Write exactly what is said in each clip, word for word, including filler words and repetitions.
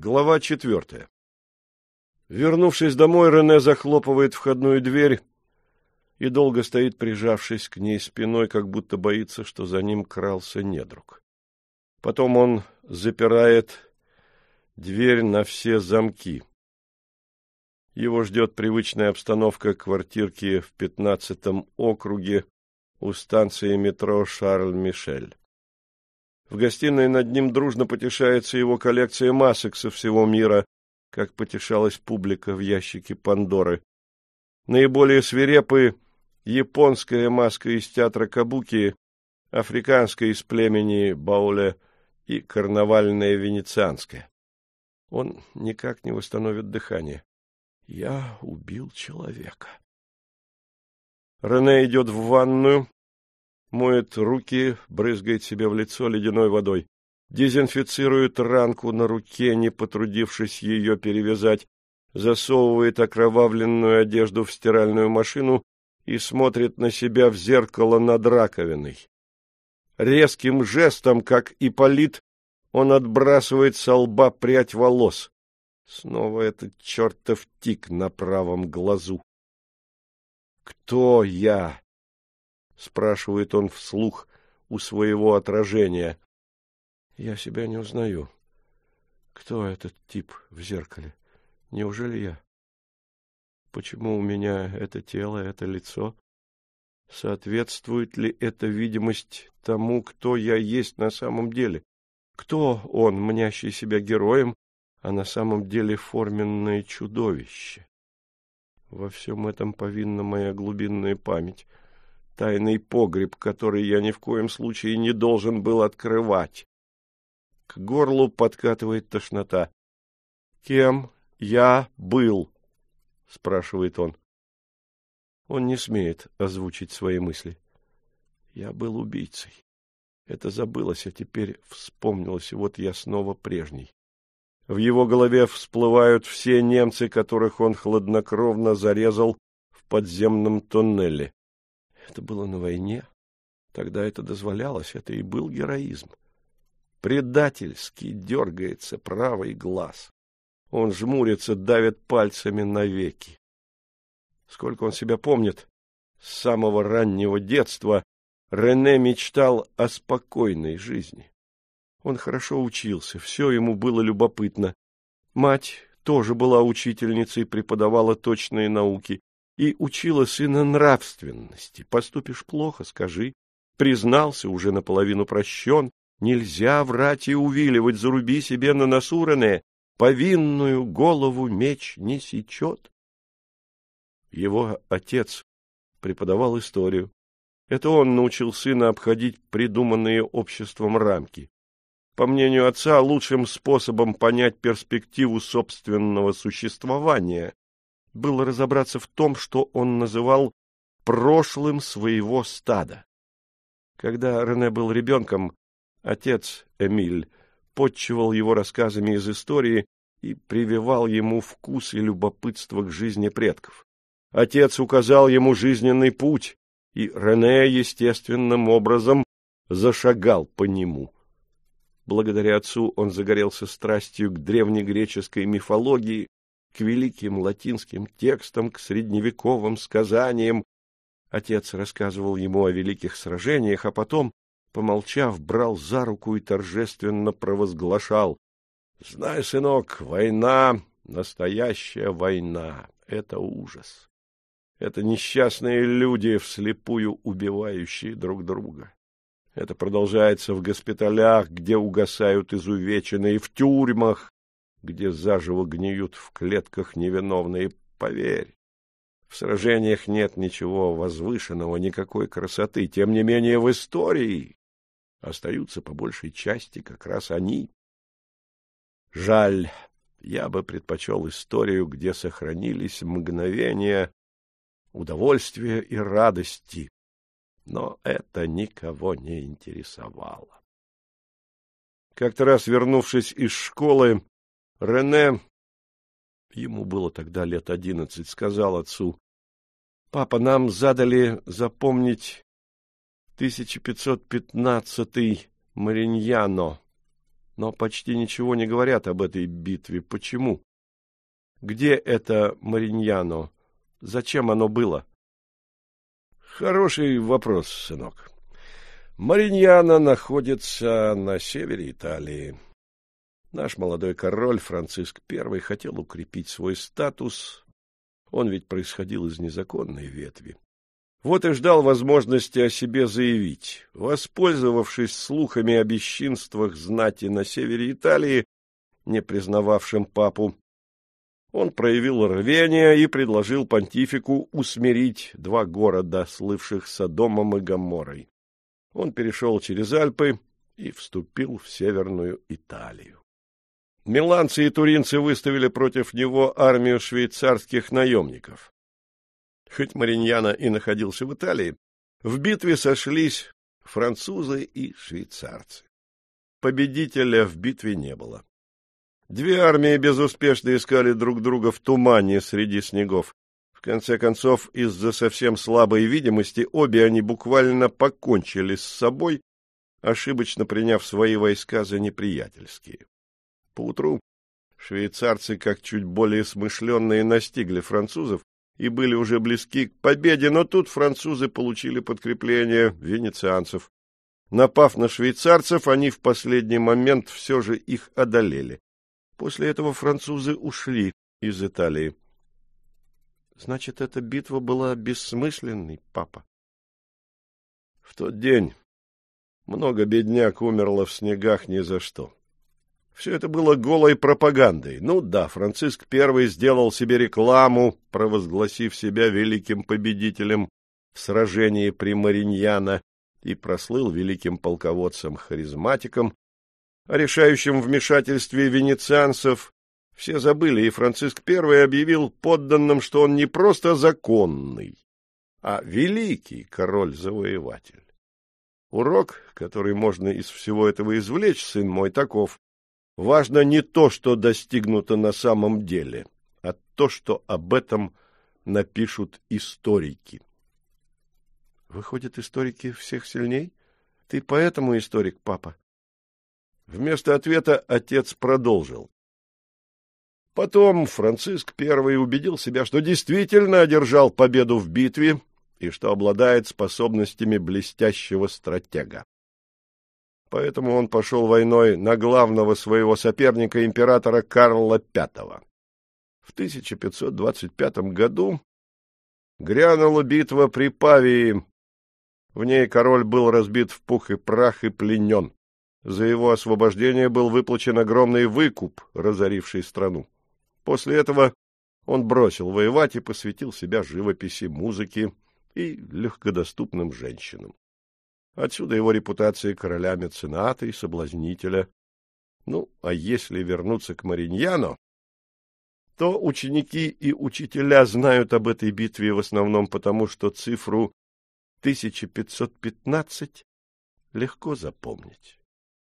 Глава четвертая. Вернувшись домой, Рене захлопывает входную дверь и долго стоит, прижавшись к ней спиной, как будто боится, что за ним крался недруг. Потом он запирает дверь на все замки. Его ждет привычная обстановка квартирки в пятнадцатом округе у станции метро Шарль-Мишель. В гостиной над ним дружно потешается его коллекция масок со всего мира, как потешалась публика в ящике Пандоры. Наиболее свирепы японская маска из театра Кабуки, африканская из племени Бауле и карнавальная венецианская. Он никак не восстановит дыхание. Я убил человека. Рене идет в ванную, моет руки, брызгает себе в лицо ледяной водой, дезинфицирует ранку на руке, не потрудившись ее перевязать, засовывает окровавленную одежду в стиральную машину и смотрит на себя в зеркало над раковиной. Резким жестом, как Ипполит, он отбрасывает со лба прядь волос. Снова этот чертов тик на правом глазу. «Кто я?» — спрашивает он вслух у своего отражения. «Я себя не узнаю. Кто этот тип в зеркале? Неужели я? Почему у меня это тело, это лицо? Соответствует ли эта видимость тому, кто я есть на самом деле? Кто он, мнящий себя героем, а на самом деле форменное чудовище? Во всем этом повинна моя глубинная память, тайный погреб, который я ни в коем случае не должен был открывать. К горлу подкатывает тошнота. «Кем я был?» — спрашивает он. Он не смеет озвучить свои мысли. «Я был убийцей. Это забылось, а теперь вспомнилось, и вот я снова прежний». В его голове всплывают все немцы, которых он хладнокровно зарезал в подземном тоннеле. Это было на войне. Тогда это дозволялось, это и был героизм. Предательски дергается правый глаз. Он жмурится, давит пальцами на веки. Сколько он себя помнит, с самого раннего детства Рене мечтал о спокойной жизни. Он хорошо учился, все ему было любопытно. Мать тоже была учительницей, преподавала точные науки и учила сына нравственности. Поступишь плохо — скажи. Признался, уже наполовину прощен. Нельзя врать и увиливать, заруби себе на носу, Рене. Повинную голову меч не сечет. Его отец преподавал историю. Это он научил сына обходить придуманные обществом рамки. По мнению отца, лучшим способом понять перспективу собственного существования было разобраться в том, что он называл прошлым своего стада. Когда Рене был ребенком, отец Эмиль подчивал его рассказами из истории и прививал ему вкус и любопытство к жизни предков. Отец указал ему жизненный путь, и Рене естественным образом зашагал по нему. Благодаря отцу он загорелся страстью к древнегреческой мифологии, к великим латинским текстам, к средневековым сказаниям. Отец рассказывал ему о великих сражениях, а потом, помолчав, брал за руку и торжественно провозглашал: «Знай, сынок, война, настоящая война — это ужас. Это несчастные люди, вслепую убивающие друг друга. Это продолжается в госпиталях, где угасают изувеченные, в тюрьмах, где заживо гниют в клетках невиновные. Поверь, в сражениях нет ничего возвышенного, никакой красоты. Тем не менее, в истории остаются по большей части как раз они. Жаль, я бы предпочел историю, где сохранились мгновения удовольствия и радости. Но это никого не интересовало. Как-то раз, вернувшись из школы, Рене, ему было тогда лет одиннадцать, сказал отцу: «Папа, нам задали запомнить тысяча пятьсот пятнадцатый Мариньяно». но почти ничего не говорят об этой битве. Почему? Где это Мариньяно? Зачем оно было? Хороший вопрос, сынок. Мариньяно находится на севере Италии. Наш молодой король Франциск Первый хотел укрепить свой статус. Он ведь происходил из незаконной ветви. Вот и ждал возможности о себе заявить. Воспользовавшись слухами о бесчинствах знати на севере Италии, не признававшим папу, он проявил рвение и предложил понтифику усмирить два города, слывших Содомом и Гоморрой. Он перешел через Альпы и вступил в Северную Италию. Миланцы и туринцы выставили против него армию швейцарских наемников. Хоть Мариньяно и находился в Италии, в битве сошлись французы и швейцарцы. Победителя в битве не было. Две армии безуспешно искали друг друга в тумане среди снегов. В конце концов, из-за совсем слабой видимости, обе они буквально покончили с собой, ошибочно приняв свои войска за неприятельские. Поутру швейцарцы, как чуть более смышленные, настигли французов и были уже близки к победе, но тут французы получили подкрепление венецианцев. Напав на швейцарцев, они в последний момент все же их одолели. После этого французы ушли из Италии. Значит, эта битва была бессмысленной, папа? В тот день много бедняк умерло в снегах ни за что. Все это было голой пропагандой. Ну да, Франциск Первый сделал себе рекламу, провозгласив себя великим победителем в сражении при Мариньяно, и прослыл великим полководцем-харизматиком. О решающем вмешательстве венецианцев все забыли, и Франциск Первый объявил подданным, что он не просто законный, а великий король-завоеватель. Урок, который можно из всего этого извлечь, сын мой, таков: важно не то, что достигнуто на самом деле, а то, что об этом напишут историки. Выходят, историки всех сильней? Ты поэтому историк, папа? Вместо ответа отец продолжил. Потом Франциск Первый убедил себя, что действительно одержал победу в битве и что обладает способностями блестящего стратега. Поэтому он пошел войной на главного своего соперника, императора Карла Пятого. В тысяча пятьсот двадцать пятом году грянула битва при Павии. В ней король был разбит в пух и прах и пленен. За его освобождение был выплачен огромный выкуп, разоривший страну. После этого он бросил воевать и посвятил себя живописи, музыке и легкодоступным женщинам. Отсюда его репутация короля-мецената и соблазнителя. Ну, а если вернуться к Мариньяно, то ученики и учителя знают об этой битве в основном потому, что цифру тысяча пятьсот пятнадцать легко запомнить.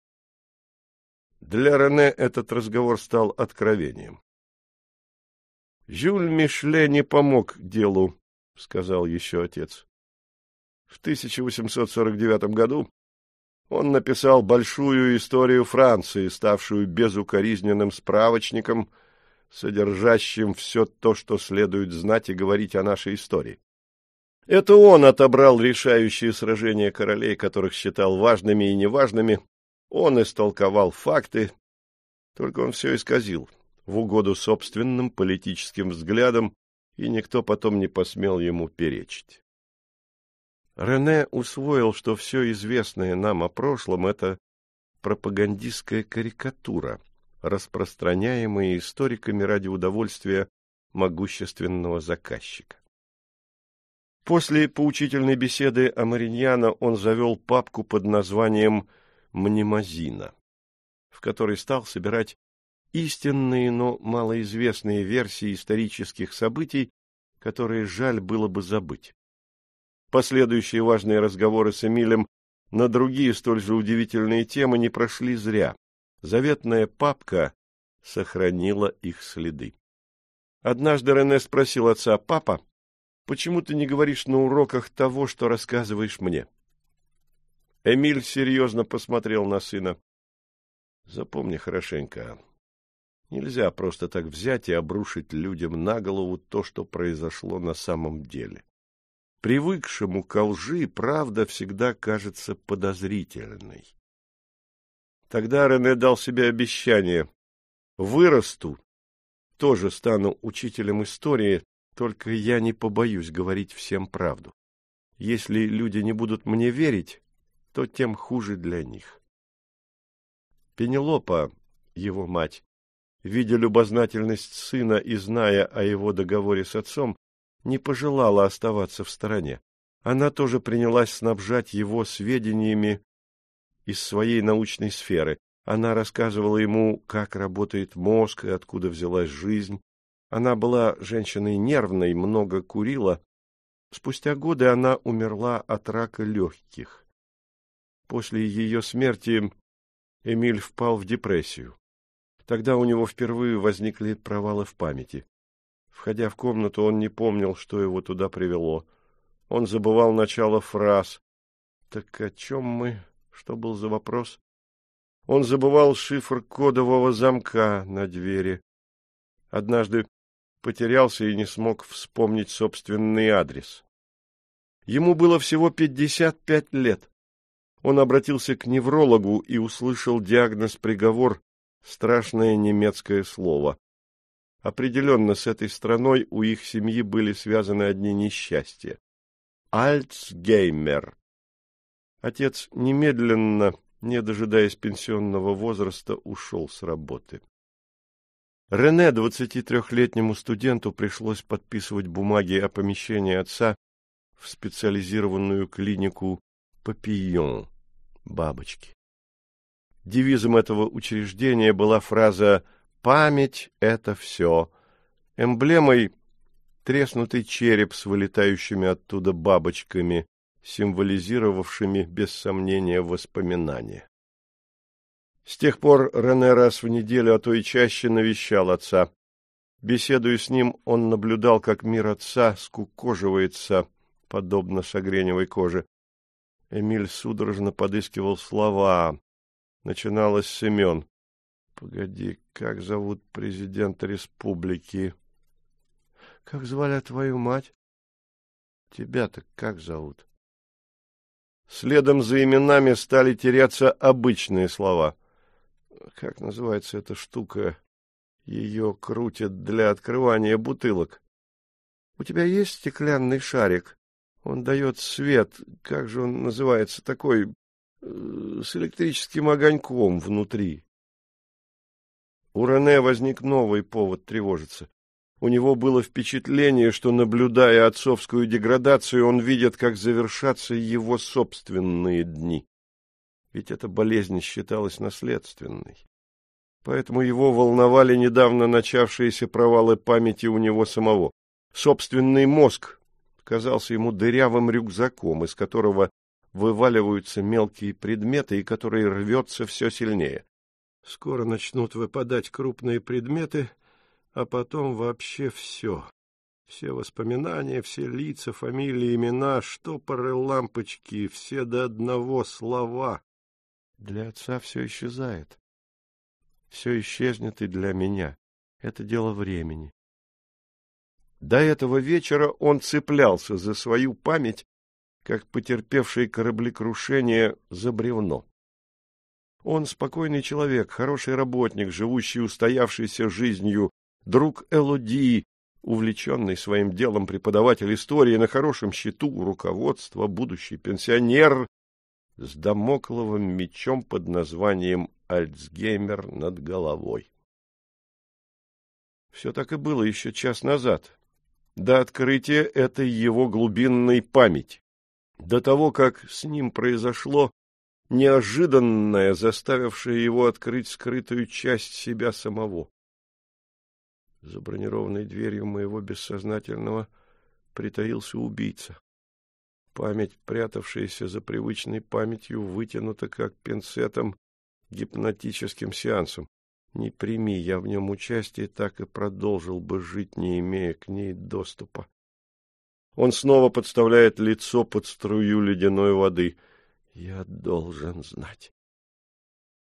Для Рене этот разговор стал откровением. «Жюль Мишле не помог делу», — сказал еще отец. В тысяча восемьсот сорок девятом году он написал большую историю Франции, ставшую безукоризненным справочником, содержащим все то, что следует знать и говорить о нашей истории. Это он отобрал решающие сражения королей, которых считал важными и неважными. Он истолковал факты, только он все исказил в угоду собственным политическим взглядам, и никто потом не посмел ему перечить. Рене усвоил, что все известное нам о прошлом — это пропагандистская карикатура, распространяемая историками ради удовольствия могущественного заказчика. После поучительной беседы о Мариньяно он завел папку под названием «Мнемозина», в которой стал собирать истинные, но малоизвестные версии исторических событий, которые жаль было бы забыть. Последующие важные разговоры с Эмилем на другие столь же удивительные темы не прошли зря. Заветная папка сохранила их следы. Однажды Рене спросил отца: «Папа, почему ты не говоришь на уроках того, что рассказываешь мне?» Эмиль серьезно посмотрел на сына. Запомни хорошенько. Нельзя просто так взять и обрушить людям на голову то, что произошло на самом деле. Привыкшему ко лжи правда всегда кажется подозрительной. Тогда Рене дал себе обещание: вырасту, тоже стану учителем истории, только я не побоюсь говорить всем правду. Если люди не будут мне верить, то тем хуже для них. Пенелопа, его мать, видя любознательность сына и зная о его договоре с отцом, не пожелала оставаться в стороне. Она тоже принялась снабжать его сведениями из своей научной сферы. Она рассказывала ему, как работает мозг и откуда взялась жизнь. Она была женщиной нервной, много курила. Спустя годы она умерла от рака легких. После ее смерти Эмиль впал в депрессию. Тогда у него впервые возникли провалы в памяти. Входя в комнату, он не помнил, что его туда привело. Он забывал начало фраз. Так о чем мы? Что был за вопрос? Он забывал шифр кодового замка на двери. Однажды потерялся и не смог вспомнить собственный адрес. Ему было всего пятьдесят пять лет. Он обратился к неврологу и услышал диагноз-приговор — страшное немецкое слово. Определенно, с этой страной у их семьи были связаны одни несчастья. Альцгеймер. Отец немедленно, не дожидаясь пенсионного возраста, ушел с работы. Рене, двадцатитрёхлетнему студенту, пришлось подписывать бумаги о помещении отца в специализированную клинику «Папийон» — бабочки. Девизом этого учреждения была фраза «Память — это все». Эмблемой — треснутый череп с вылетающими оттуда бабочками, символизировавшими, без сомнения, воспоминания. С тех пор Рене раз в неделю, а то и чаще, навещал отца. Беседуя с ним, он наблюдал, как мир отца скукоживается, подобно шагреневой коже. Эмиль судорожно подыскивал слова. Начиналось с имен. Погоди, как зовут президента республики? Как звали твою мать? Тебя-то как зовут? Следом за именами стали теряться обычные слова. Как называется эта штука? Ее крутят для открывания бутылок. У тебя есть стеклянный шарик? Он дает свет. Как же он называется? Такой, э, с электрическим огоньком внутри. У Рене возник новый повод тревожиться. У него было впечатление, что, наблюдая отцовскую деградацию, он видит, как завершатся его собственные дни. Ведь эта болезнь считалась наследственной. Поэтому его волновали недавно начавшиеся провалы памяти у него самого. Собственный мозг казался ему дырявым рюкзаком, из которого вываливаются мелкие предметы и который рвется все сильнее. Скоро начнут выпадать крупные предметы, а потом вообще все. Все воспоминания, все лица, фамилии, имена, штопоры, лампочки, все до одного слова. Для отца все исчезает. Все исчезнет и для меня. Это дело времени. До этого вечера он цеплялся за свою память, как потерпевший кораблекрушение за бревно. Он спокойный человек, хороший работник, живущий устоявшейся жизнью, друг Элоди, увлеченный своим делом преподаватель истории, на хорошем счету у руководства, будущий пенсионер с дамокловым мечом под названием Альцгеймер над головой. Все так и было еще час назад, до открытия этой его глубинной памяти, до того, как с ним произошло неожиданное, заставившее его открыть скрытую часть себя самого. За бронированной дверью моего бессознательного притаился убийца. Память, прятавшаяся за привычной памятью, вытянута как пинцетом гипнотическим сеансом. Не прими я в нем участие, так и продолжил бы жить, не имея к ней доступа. Он снова подставляет лицо под струю ледяной воды. Я должен знать.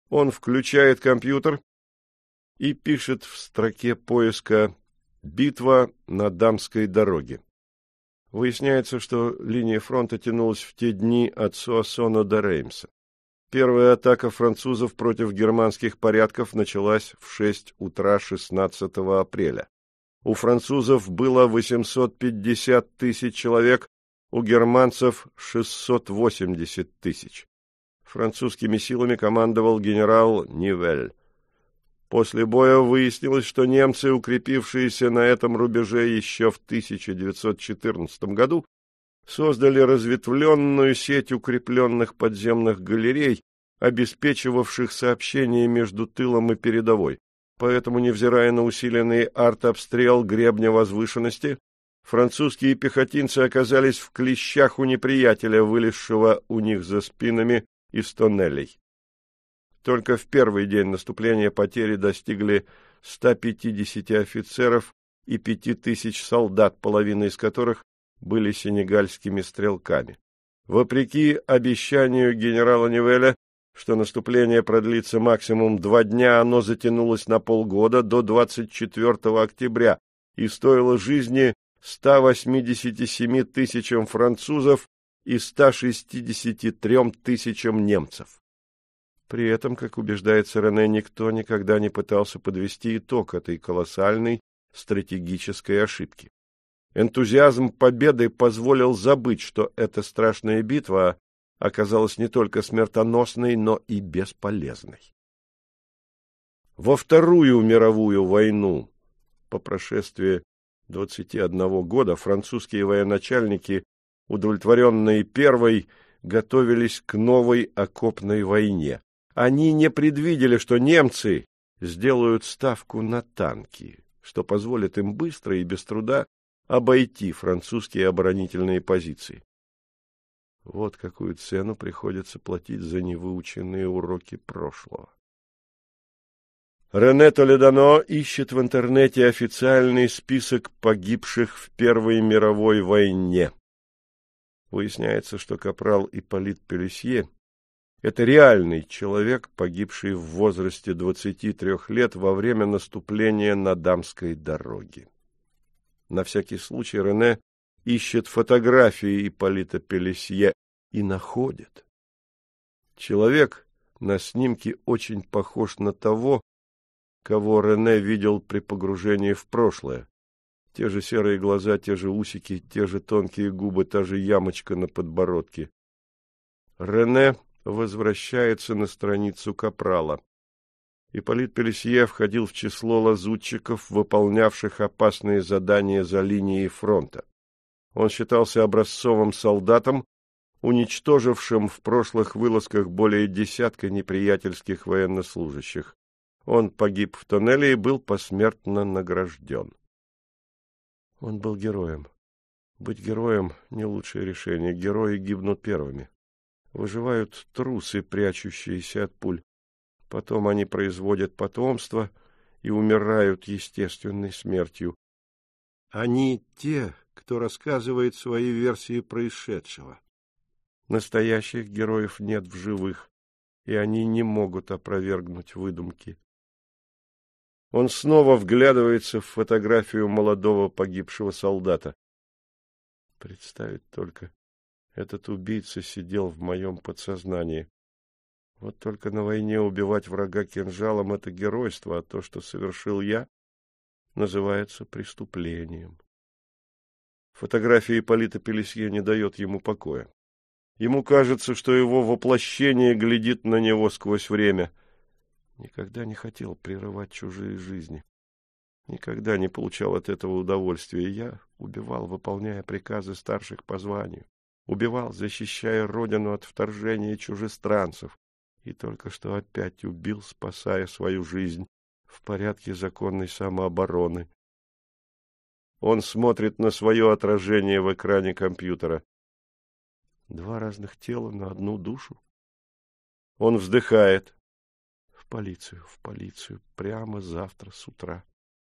Он включает компьютер и пишет в строке поиска «Битва на Дамской дороге». Выясняется, что линия фронта тянулась в те дни от Суассона до Реймса. Первая атака французов против германских порядков началась в шесть утра шестнадцатого апреля. У французов было восемьсот пятьдесят тысяч человек, у германцев шестьсот восемьдесят тысяч. Французскими силами командовал генерал Нивель. После боя выяснилось, что немцы, укрепившиеся на этом рубеже еще в тысяча девятьсот четырнадцатом году, создали разветвленную сеть укрепленных подземных галерей, обеспечивавших сообщение между тылом и передовой. Поэтому, невзирая на усиленный артобстрел гребня возвышенности, французские пехотинцы оказались в клещах у неприятеля, вылезшего у них за спинами из тоннелей. Только в первый день наступления потери достигли ста пятидесяти офицеров и пяти тысяч солдат, половина из которых были сенегальскими стрелками. Вопреки обещанию генерала Нивеля, что наступление продлится максимум два дня, оно затянулось на полгода до двадцать четвёртого октября и стоило жизни ста восьмидесяти семи тысячам французов и ста шестидесяти трем тысячам немцев. При этом, как убеждается Рене, никто никогда не пытался подвести итог этой колоссальной стратегической ошибки. Энтузиазм победы позволил забыть, что эта страшная битва оказалась не только смертоносной, но и бесполезной. Во Вторую мировую войну, по прошествии двадцати одного года, французские военачальники, удовлетворенные первой, готовились к новой окопной войне. Они не предвидели, что немцы сделают ставку на танки, что позволит им быстро и без труда обойти французские оборонительные позиции. Вот какую цену приходится платить за невыученные уроки прошлого. Рене Толедано ищет в интернете официальный список погибших в Первой мировой войне. Выясняется, что капрал Ипполит Пелесье — это реальный человек, погибший в возрасте двадцати трёх лет во время наступления на Дамской дороге. На всякий случай Рене ищет фотографии Ипполита Пелесье и находит. Человек на снимке очень похож на того, кого Рене видел при погружении в прошлое. Те же серые глаза, те же усики, те же тонкие губы, та же ямочка на подбородке. Рене возвращается на страницу капрала. Ипполит Пелесье входил в число лазутчиков, выполнявших опасные задания за линией фронта. Он считался образцовым солдатом, уничтожившим в прошлых вылазках более десятка неприятельских военнослужащих. Он погиб в тоннеле и был посмертно награжден. Он был героем. Быть героем — не лучшее решение. Герои гибнут первыми. Выживают трусы, прячущиеся от пуль. Потом они производят потомство и умирают естественной смертью. Они те, кто рассказывает свои версии происшедшего. Настоящих героев нет в живых, и они не могут опровергнуть выдумки. Он снова вглядывается в фотографию молодого погибшего солдата. Представить только, этот убийца сидел в моем подсознании. Вот только на войне убивать врага кинжалом — это геройство, а то, что совершил я, называется преступлением. Фотография Ипполита Пелесье не дает ему покоя. Ему кажется, что его воплощение глядит на него сквозь время. Никогда не хотел прерывать чужие жизни. Никогда не получал от этого удовольствия. Я убивал, выполняя приказы старших по званию. Убивал, защищая родину от вторжения чужестранцев. И только что опять убил, спасая свою жизнь в порядке законной самообороны. Он смотрит на свое отражение в экране компьютера. Два разных тела на одну душу. Он вздыхает. В полицию, в полицию, прямо завтра с утра.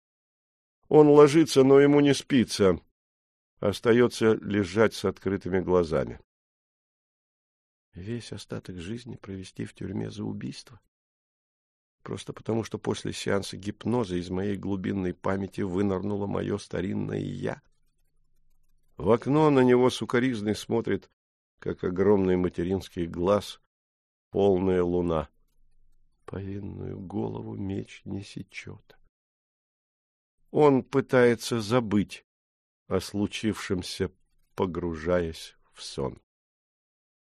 Он ложится, но ему не спится. Остается лежать с открытыми глазами. Весь остаток жизни провести в тюрьме за убийство? просто потому, что после сеанса гипноза из моей глубинной памяти вынырнуло мое старинное «я». В окно на него сукоризной смотрит, как огромный материнский глаз, полная луна. Повинную голову меч не сечет. Он пытается забыть о случившемся, погружаясь в сон.